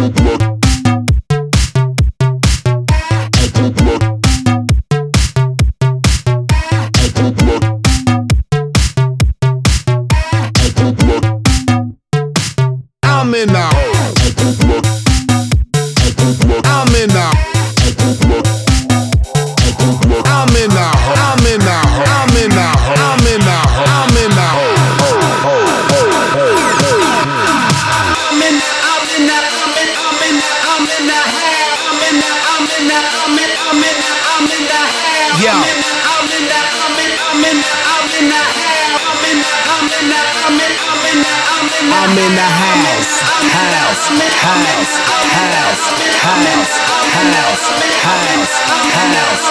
I'm in now. I'm in now. I'm in now. I'm in now. I'm in now. I'm in now. I'm in now. I'm in the house, house, house, house, house, house,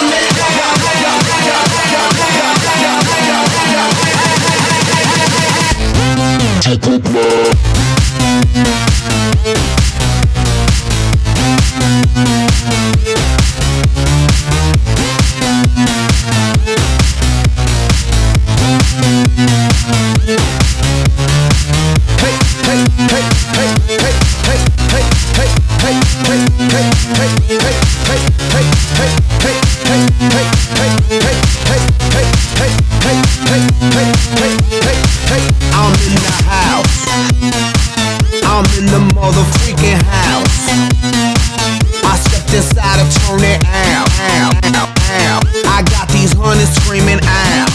house. Take it low. I'm in the motherfucking house. I stepped inside and turned it out. I got these hunters screaming out.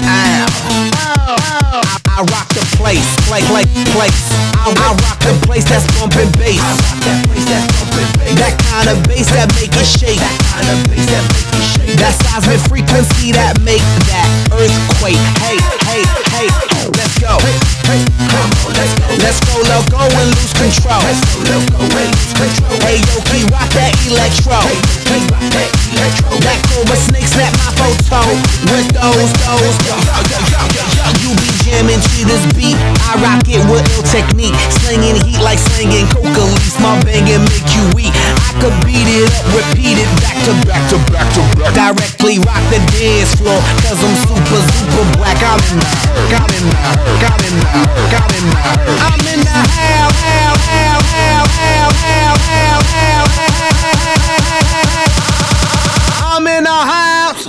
I rock the place. I rock the place that's bumping bass. That kind of bass that make it shake. That seismic frequency that make that earthquake. Hey, let's go. Let's go and lose control. Hey, yo, key, rock that electro. That Cobra Snake snap my photo with those. You be jamming to this beat. I rock it with ill technique. Slinging heat like slinging coca leaves. My banging make you weak. I could beat it up, repeat it back to back. Directly rock the dance floor. Cause I'm super black. I'm in the I'm in the house. I'm in the house.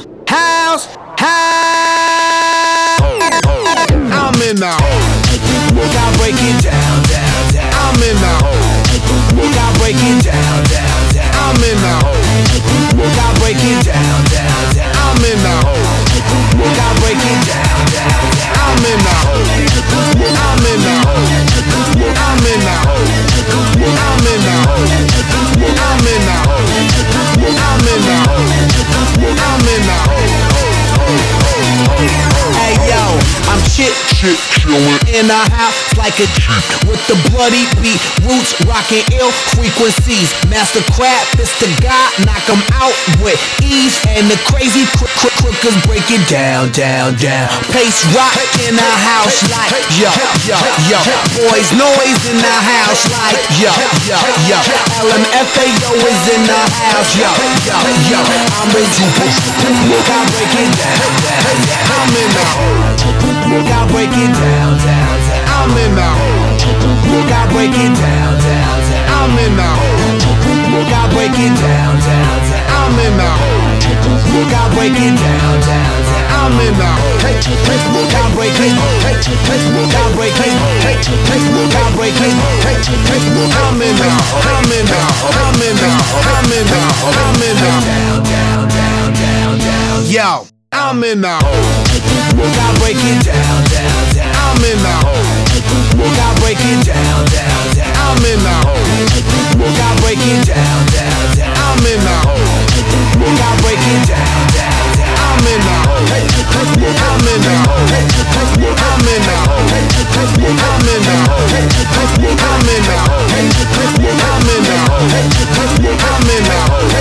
I'm in the gotta break it down. I'm in the gotta break it down. I'm in the gotta break it down. I'm in the gotta break it down. I'm in the I'm in the I'm in the I'm in the I'm in the I'm in the I'm in the Hey yo, I'm chillin' in the house like a with the bloody beat, roots rockin' ill frequencies. Master Crab, Mr. God, knock 'em out with ease. And the crazy crookers break it down. Pace rock in the house like yo. Boys noise in the house like yo. LMFAO is in the house yo. I'm in the gotta break it down. I'm in the gotta break it down. I'm in the gotta break it down. I'm in the gotta break it down. I'm in the gotta break it down. I'm in the gotta break it. Gotta break it. Gotta break it. I'm in the yo. I'm in the gotta break it down. I'm in the gotta break it down. I'm in the gotta break it down. I'm in the gotta break it down. I'm in the I'm in the I'm in the I'm in the I'm in the I'm in the I'm in the I'm in the